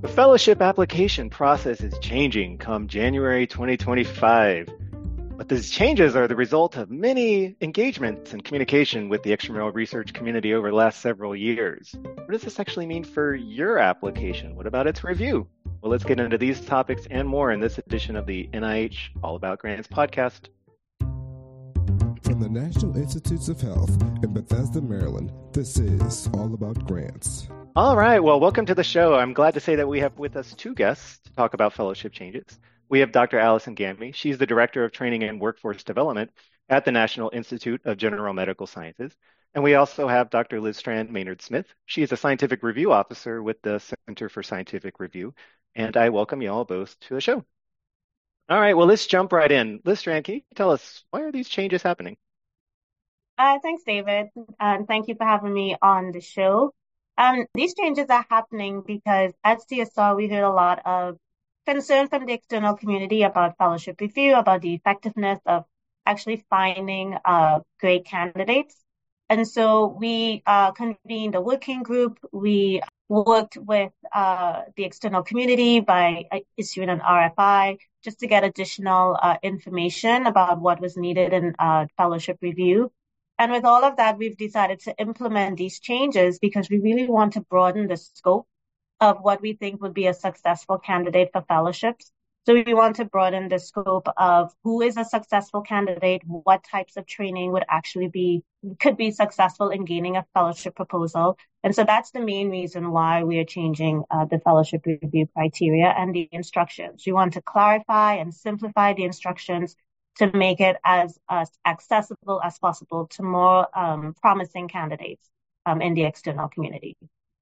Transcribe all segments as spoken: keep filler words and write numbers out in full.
The fellowship application process is changing come January twenty twenty-five, but these changes are the result of many engagements and communication with the extramural research community over the last several years. What does this actually mean for your application? What about its review? Well, let's get into these topics and more in this edition of the N I H All About Grants podcast. From the National Institutes of Health in Bethesda, Maryland, this is All About Grants. All right. Well, welcome to the show. I'm glad to say that we have with us two guests to talk about fellowship changes. We have Doctor Allison Ganby. She's the Director of Training and Workforce Development at the National Institute of General Medical Sciences. And we also have Doctor Liz Strand Maynard-Smith. She is a Scientific Review Officer with the Center for Scientific Review. And I welcome you all both to the show. All right. Well, let's jump right in. Liz Strand, can you tell us, why are these changes happening? Uh, thanks, David. And thank you for having me on the show. Um, these changes are happening because at C S R, we heard a lot of concern from the external community about fellowship review, about the effectiveness of actually finding uh, great candidates. And so we uh, convened a working group. We worked with uh, the external community by uh, issuing an R F I just to get additional uh, information about what was needed in uh, fellowship review. And with all of that, we've decided to implement these changes because we really want to broaden the scope of what we think would be a successful candidate for fellowships. So we want to broaden the scope of who is a successful candidate, what types of training would actually be, could be successful in gaining a fellowship proposal. And so that's the main reason why we are changing uh, the fellowship review criteria and the instructions. We want to clarify and simplify the instructions to make it as, as accessible as possible to more um, promising candidates um, in the external community.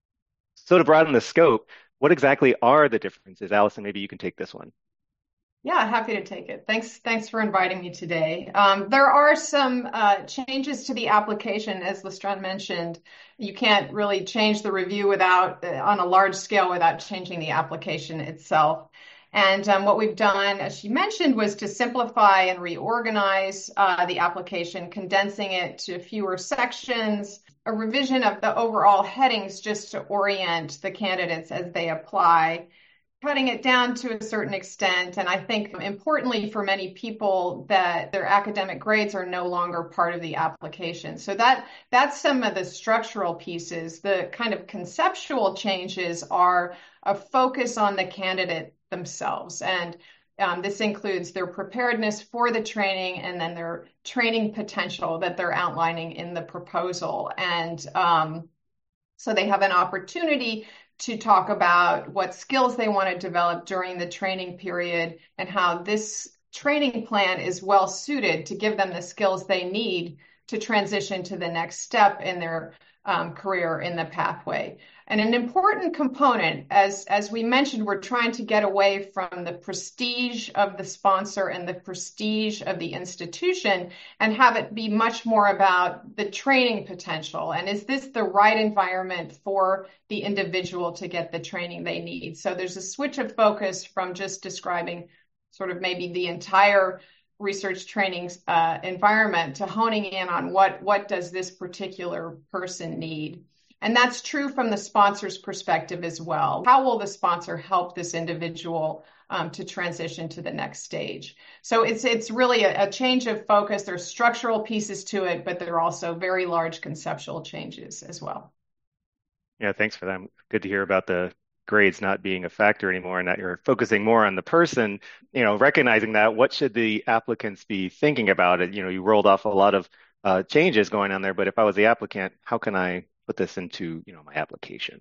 So to broaden the scope, what exactly are the differences? Allison, maybe you can take this one. Yeah, happy to take it. Thanks, thanks for inviting me today. Um, there are some uh, changes to the application, as Lestrand mentioned. You can't really change the review without, uh, on a large scale, without changing the application itself. And um, what we've done, as she mentioned, was to simplify and reorganize uh, the application, condensing it to fewer sections, a revision of the overall headings just to orient the candidates as they apply, cutting it down to a certain extent. And I think importantly for many people that their academic grades are no longer part of the application. So that that's some of the structural pieces. The kind of conceptual changes are a focus on the candidate themselves. And um, this includes their preparedness for the training and then their training potential that they're outlining in the proposal. And um, so they have an opportunity to talk about what skills they want to develop during the training period and how this training plan is well suited to give them the skills they need to transition to the next step in their um, career in the pathway. And an important component, as, as we mentioned, we're trying to get away from the prestige of the sponsor and the prestige of the institution and have it be much more about the training potential. And is this the right environment for the individual to get the training they need? So there's a switch of focus from just describing sort of maybe the entire research training uh, environment to honing in on what, what does this particular person need? And that's true from the sponsor's perspective as well. How will the sponsor help this individual um, to transition to the next stage? So it's it's really a, a change of focus. There's structural pieces to it, but there are also very large conceptual changes as well. Yeah, thanks for that. Good to hear about the grades not being a factor anymore and that you're focusing more on the person, you know, recognizing that. What should the applicants be thinking about it? You know, you rolled off a lot of uh, changes going on there, but if I was the applicant, how can I put this into, you know, my application?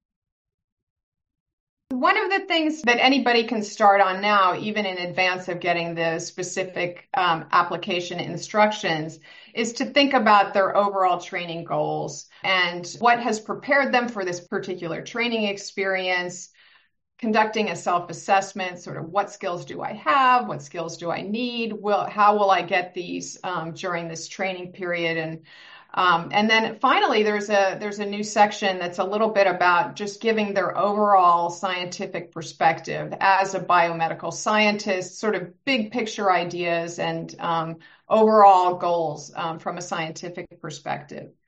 One of the things that anybody can start on now, even in advance of getting the specific um, application instructions, is to think about their overall training goals and what has prepared them for this particular training experience, conducting a self-assessment, sort of what skills do I have, what skills do I need, will, how will I get these um, during this training period, and Um, and then finally, there's a there's a new section that's a little bit about just giving their overall scientific perspective as a biomedical scientist, sort of big picture ideas and um, overall goals um, from a scientific perspective.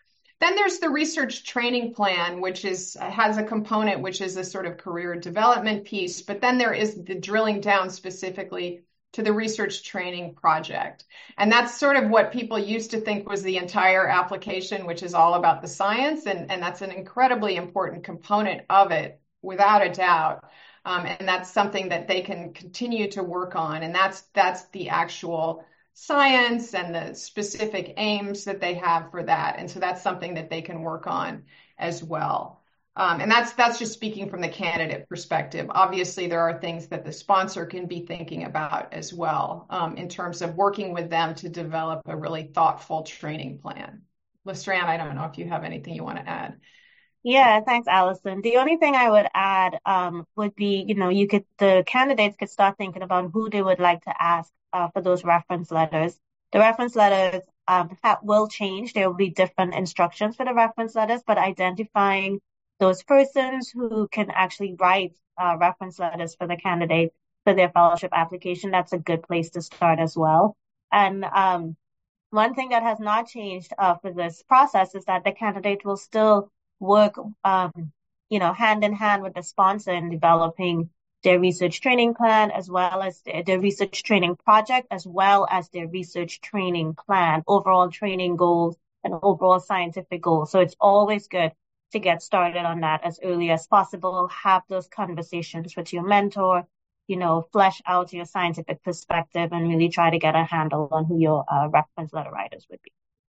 Then there's the research training plan, which is has a component which is a sort of career development piece, but then there is the drilling down specifically to the research training project. And that's sort of what people used to think was the entire application, which is all about the science, and, and that's an incredibly important component of it, without a doubt. Um, and that's something that they can continue to work on, and that's that's the actual science and the specific aims that they have for that. And so that's something that they can work on as well. Um, and that's that's just speaking from the candidate perspective. Obviously, there are things that the sponsor can be thinking about as well, um, in terms of working with them to develop a really thoughtful training plan. Lestranne, I don't know if you have anything you want to add. Yeah, thanks, Allison. The only thing I would add um, would be, you know, you could the candidates could start thinking about who they would like to ask uh, for those reference letters. The reference letters um, ha- will change. There will be different instructions for the reference letters, but identifying those persons who can actually write uh, reference letters for the candidate for their fellowship application, that's a good place to start as well. And um, one thing that has not changed uh, for this process is that the candidate will still work, um, you know, hand in hand with the sponsor in developing their research training plan, as well as their, their research training project, as well as their research training plan, overall training goals, and overall scientific goals. So it's always good to get started on that as early as possible. Have those conversations with your mentor, you know, flesh out your scientific perspective, and really try to get a handle on who your uh, reference letter writers would be.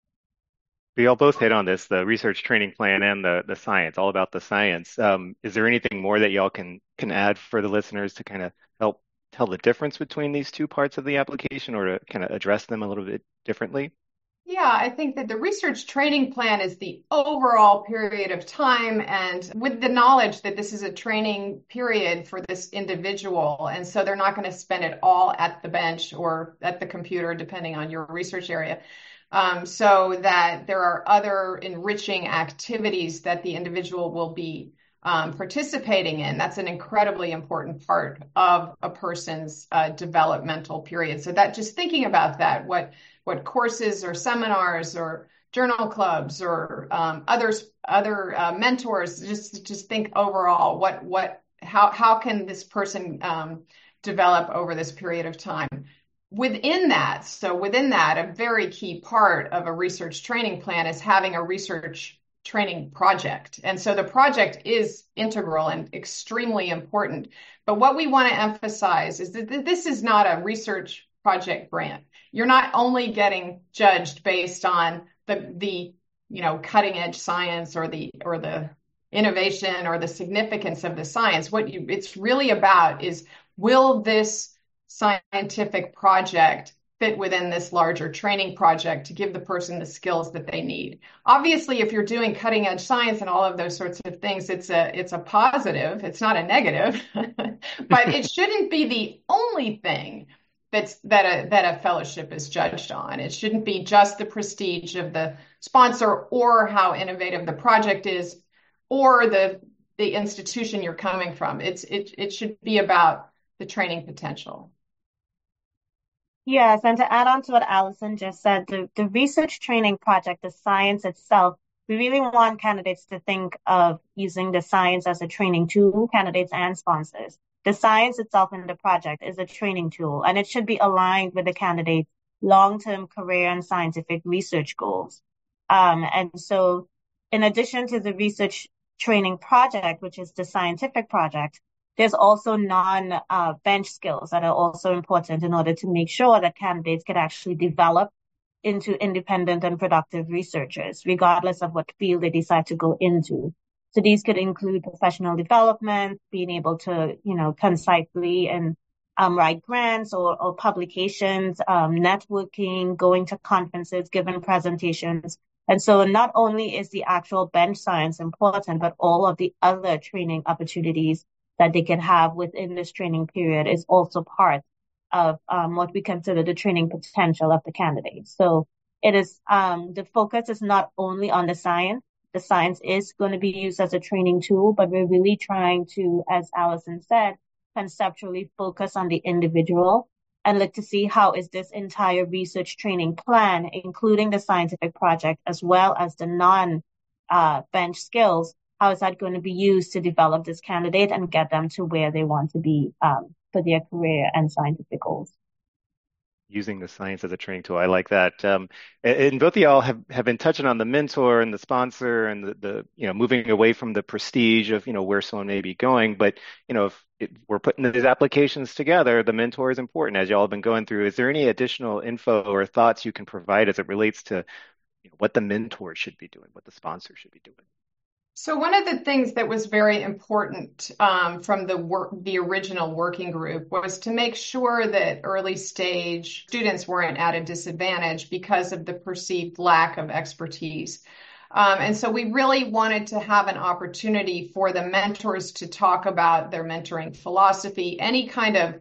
We all both hit on this, the research training plan and the the science, all about the science. Um, is there anything more that y'all can can add for the listeners to kind of help tell the difference between these two parts of the application, or to kind of address them a little bit differently? Yeah, I think that the research training plan is the overall period of time, and with the knowledge that this is a training period for this individual. And so they're not going to spend it all at the bench or at the computer, depending on your research area. Um, so that there are other enriching activities that the individual will be um, participating in. That's an incredibly important part of a person's uh, developmental period. So that just thinking about that, what what courses or seminars or journal clubs or um, others, other uh, mentors, just just think overall, what what how how can this person um, develop over this period of time? Within that, so within that, a very key part of a research training plan is having a research training project. And so the project is integral and extremely important. But what we want to emphasize is that this is not a research project grant. You're not only getting judged based on the, the you know, cutting edge science or the or the innovation or the significance of the science. What you, it's really about is, will this scientific project fit within this larger training project to give the person the skills that they need? Obviously, if you're doing cutting edge science and all of those sorts of things, it's a it's a positive. It's not a negative, but it shouldn't be the only thing that's that a that a fellowship is judged on. It shouldn't be just the prestige of the sponsor or how innovative the project is or the the institution you're coming from. It's it it should be about the training potential. Yes, and to add on to what Allison just said, the, the research training project, the science itself, we really want candidates to think of using the science as a training tool, candidates and sponsors. The science itself in the project is a training tool, and it should be aligned with the candidate's long-term career and scientific research goals. Um, and so in addition to the research training project, which is the scientific project, there's also non-bench uh, skills that are also important in order to make sure that candidates can actually develop into independent and productive researchers, regardless of what field they decide to go into. So these could include professional development, being able to, you know, concisely and um, write grants or, or publications, um, networking, going to conferences, giving presentations. And so not only is the actual bench science important, but all of the other training opportunities that they can have within this training period is also part of um, what we consider the training potential of the candidate. So it is, um, the focus is not only on the science. The science is going to be used as a training tool, but we're really trying to, as Allison said, conceptually focus on the individual and look to see how is this entire research training plan, including the scientific project, as well as the non uh, bench skills, how is that going to be used to develop this candidate and get them to where they want to be um, for their career and scientific goals? Using the science as a training tool. I like that. Um, and, and both of y'all have, have been touching on the mentor and the sponsor and the, the, you know, moving away from the prestige of, you know, where someone may be going. But, you know, if it, we're putting these applications together, the mentor is important, as y'all have been going through. Is there any additional info or thoughts you can provide as it relates to, you know, what the mentor should be doing, what the sponsor should be doing? So one of the things that was very important um, from the work, the original working group was to make sure that early stage students weren't at a disadvantage because of the perceived lack of expertise. Um, and so we really wanted to have an opportunity for the mentors to talk about their mentoring philosophy, any kind of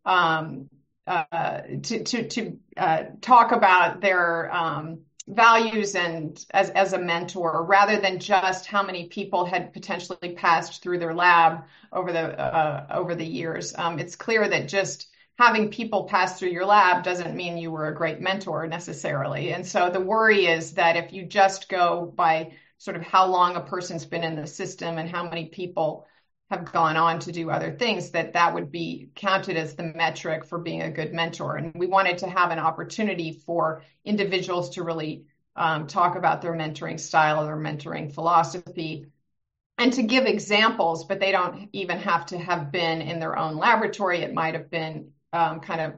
um, uh, to to to uh, talk about their um, values and as as a mentor, rather than just how many people had potentially passed through their lab over the uh, over the years. Um, it's clear that just having people pass through your lab doesn't mean you were a great mentor necessarily. And so the worry is that if you just go by sort of how long a person's been in the system and how many people have gone on to do other things, that that would be counted as the metric for being a good mentor. And we wanted to have an opportunity for individuals to really um, talk about their mentoring style or their mentoring philosophy and to give examples, but they don't even have to have been in their own laboratory. It might have been um, kind of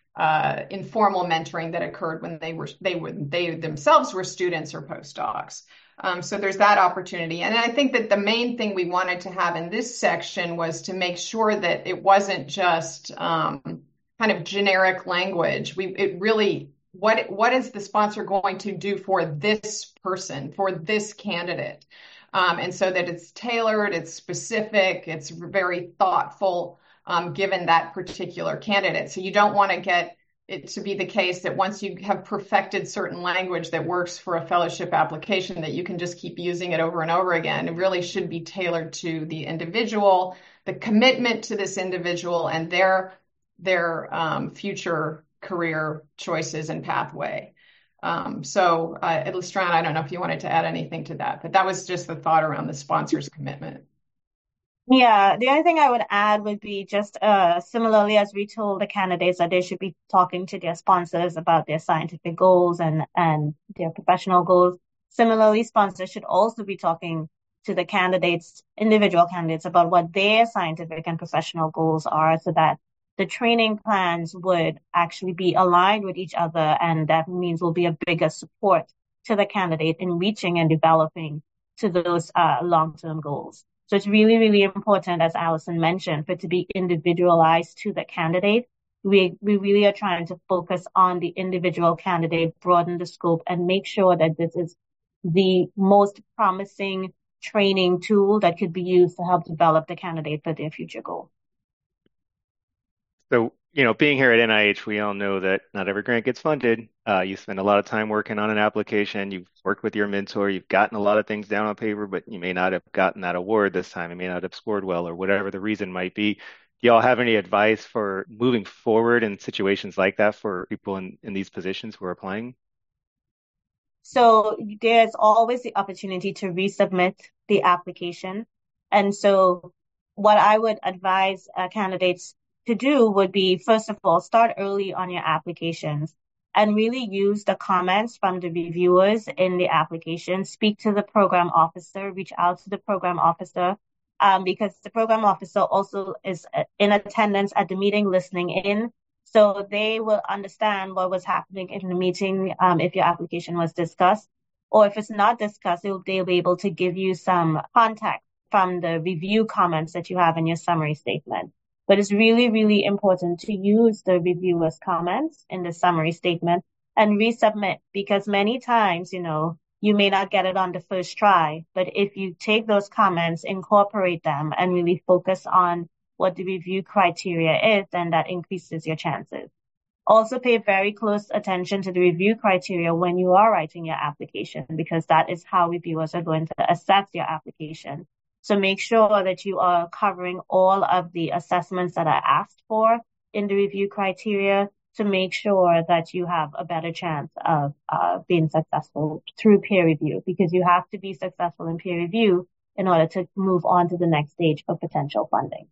uh, informal mentoring that occurred when they were they would they themselves were students or postdocs. Um, so there's that opportunity. And I think that the main thing we wanted to have in this section was to make sure that it wasn't just um, kind of generic language. We it really what what is the sponsor going to do for this person, for this candidate? Um, and so that it's tailored, it's specific, it's very thoughtful, um, given that particular candidate. So you don't want to get it to be the case that once you have perfected certain language that works for a fellowship application, that you can just keep using it over and over again. It really should be tailored to the individual, the commitment to this individual and their, their um, future career choices and pathway. Um, so, uh, Lestran, I don't know if you wanted to add anything to that, but that was just the thought around the sponsor's commitment. Yeah, the only thing I would add would be just uh, similarly as we told the candidates that they should be talking to their sponsors about their scientific goals and, and their professional goals. Similarly, sponsors should also be talking to the candidates, individual candidates, about what their scientific and professional goals are so that the training plans would actually be aligned with each other, and that means will be a bigger support to the candidate in reaching and developing to those uh, long-term goals. So it's really, really important, as Allison mentioned, for it to be individualized to the candidate. We we really are trying to focus on the individual candidate, broaden the scope, and make sure that this is the most promising training tool that could be used to help develop the candidate for their future goal. So, you know, being here at N I H, we all know that not every grant gets funded. Uh, you spend a lot of time working on an application. You've worked with your mentor. You've gotten a lot of things down on paper, but you may not have gotten that award this time. You may not have scored well or whatever the reason might be. Do y'all have any advice for moving forward in situations like that for people in, in these positions who are applying? So there's always the opportunity to resubmit the application. And so what I would advise uh, candidates to do would be, first of all, start early on your applications and really use the comments from the reviewers in the application. Speak to the program officer, reach out to the program officer, um, because the program officer also is in attendance at the meeting, listening in. So they will understand what was happening in the meeting, um, if your application was discussed, or if it's not discussed, they'll, they'll be able to give you some context from the review comments that you have in your summary statement. But it's really, really important to use the reviewer's comments in the summary statement and resubmit, because many times, you know, you may not get it on the first try, but if you take those comments, incorporate them, and really focus on what the review criteria is, then that increases your chances. Also pay very close attention to the review criteria when you are writing your application, because that is how reviewers are going to assess your application. So make sure that you are covering all of the assessments that are asked for in the review criteria. to make sure that you have a better chance of uh, being successful through peer review, because you have to be successful in peer review in order to move on to the next stage of potential funding.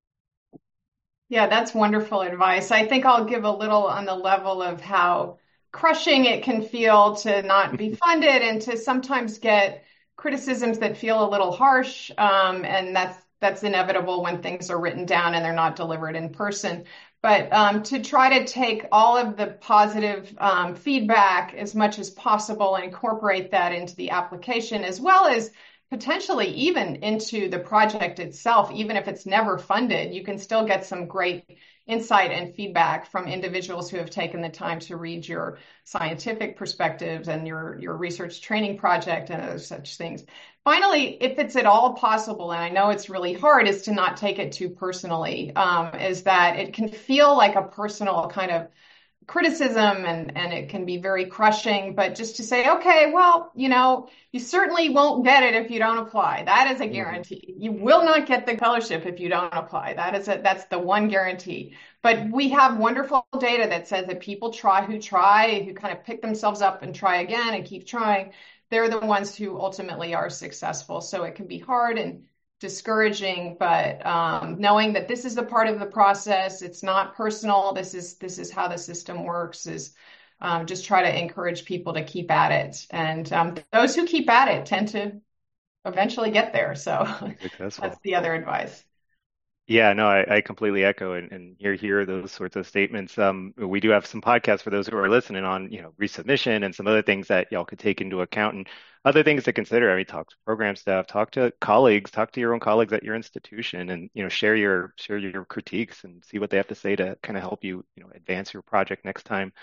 Yeah, that's wonderful advice. I think I'll give a little on the level of how crushing it can feel to not be funded and to sometimes get criticisms that feel a little harsh. Um, and that's that's inevitable when things are written down and they're not delivered in person. But um, to try to take all of the positive um, feedback as much as possible and incorporate that into the application, as well as potentially even into the project itself, even if it's never funded, you can still get some great insight and feedback from individuals who have taken the time to read your scientific perspectives and your, your research training project and other such things. Finally, if it's at all possible, and I know it's really hard, is to not take it too personally, um, is that it can feel like a personal kind of criticism and, and it can be very crushing, but just to say, okay, well, you know, you certainly won't get it if you don't apply. That is a guarantee. You will not get the fellowship if you don't apply. That is a, that's the one guarantee. But we have wonderful data that says that people try who try, who kind of pick themselves up and try again and keep trying. They're the ones who ultimately are successful. So it can be hard and discouraging, but um, knowing that this is a part of the process, it's not personal. This is this is how the system works. Is um, just try to encourage people to keep at it, and um, those who keep at it tend to eventually get there. So that's the other advice. Yeah, no, I, I completely echo and, and hear hear those sorts of statements. Um, we do have some podcasts for those who are listening on, you know, resubmission and some other things that y'all could take into account and other things to consider. I mean, talk to program staff, talk to colleagues, talk to your own colleagues at your institution, and you know, share your share your critiques and see what they have to say to kind of help you, you know, advance your project next time.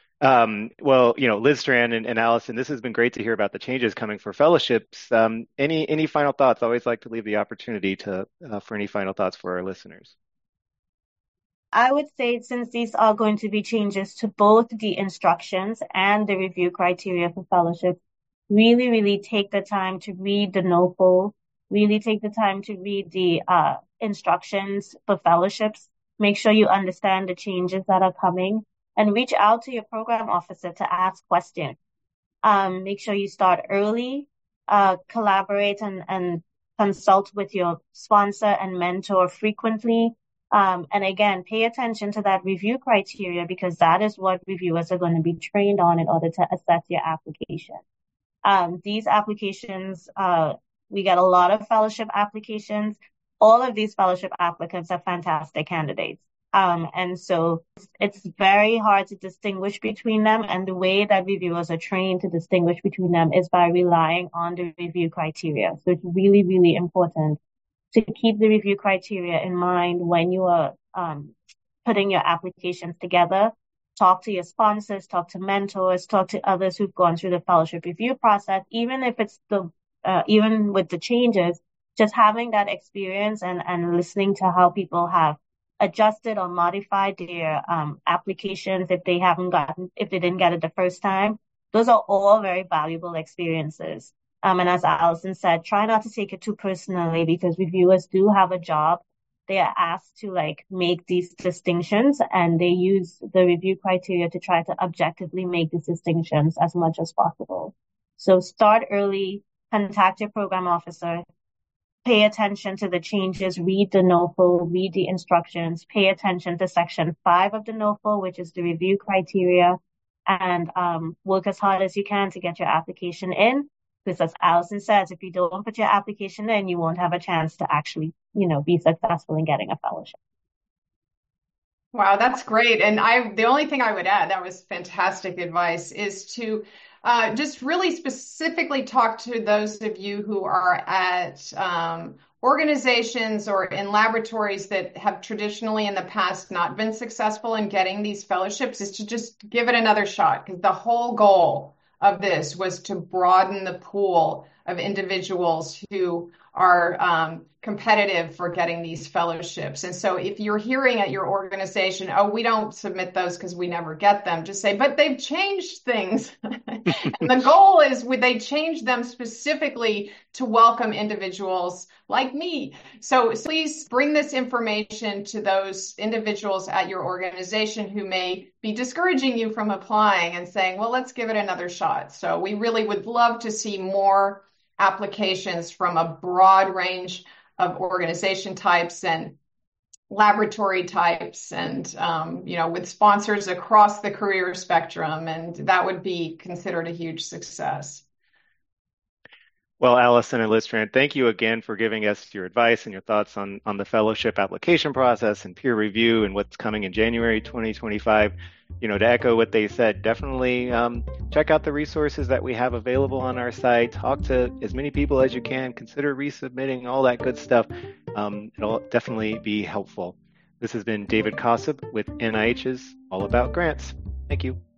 Um, well, you know, Liz Strand and, and Allison, this has been great to hear about the changes coming for fellowships. Um, any any final thoughts? I always like to leave the opportunity to uh, for any final thoughts for our listeners. I would say, since these are going to be changes to both the instructions and the review criteria for fellowships, really, really take the time to read the NOFO, really take the time to read the uh, instructions for fellowships. Make sure you understand the changes that are coming, and reach out to your program officer to ask questions. Um, make sure you start early, uh, collaborate and, and consult with your sponsor and mentor frequently. Um, and again, pay attention to that review criteria, because that is what reviewers are going to be trained on in order to assess your application. Um, these applications, uh, we get a lot of fellowship applications. All of these fellowship applicants are fantastic candidates. Um, and so it's very hard to distinguish between them. And the way that reviewers are trained to distinguish between them is by relying on the review criteria. So it's really, really important to keep the review criteria in mind when you are um, putting your applications together. Talk to your sponsors, talk to mentors, talk to others who've gone through the fellowship review process. Even if it's the, uh, even with the changes, just having that experience and, and listening to how people have adjusted or modified their um, applications if they haven't gotten, if they didn't get it the first time. Those are all very valuable experiences. Um, and as Allison said, try not to take it too personally, because reviewers do have a job. They are asked to like make these distinctions, and they use the review criteria to try to objectively make these distinctions as much as possible. So start early, contact your program officer, pay attention to the changes, read the NOFO, read the instructions, pay attention to section five of the NOFO, which is the review criteria, and um, work as hard as you can to get your application in. Because as Allison says, if you don't put your application in, you won't have a chance to actually, you know, be successful in getting a fellowship. Wow, that's great. And I, the only thing I would add, that was fantastic advice, is to uh, just really specifically talk to those of you who are at um, organizations or in laboratories that have traditionally in the past not been successful in getting these fellowships, is to just give it another shot, because the whole goal of this was to broaden the pool of individuals who are um, competitive for getting these fellowships. And so if you're hearing at your organization, oh, we don't submit those because we never get them, just say, but they've changed things. And the goal is would they change them specifically to welcome individuals like me. So please bring this information to those individuals at your organization who may be discouraging you from applying and saying, well, let's give it another shot. So we really would love to see more applications from a broad range of organization types and laboratory types and, um, you know, with sponsors across the career spectrum. And that would be considered a huge success. Well, Allison and Listran, thank you again for giving us your advice and your thoughts on, on the fellowship application process and peer review and what's coming in January twenty twenty-five. You know, to echo what they said, definitely um, check out the resources that we have available on our site. Talk to as many people as you can. Consider resubmitting, all that good stuff. Um, it'll definitely be helpful. This has been David Kossub with N I H's All About Grants. Thank you.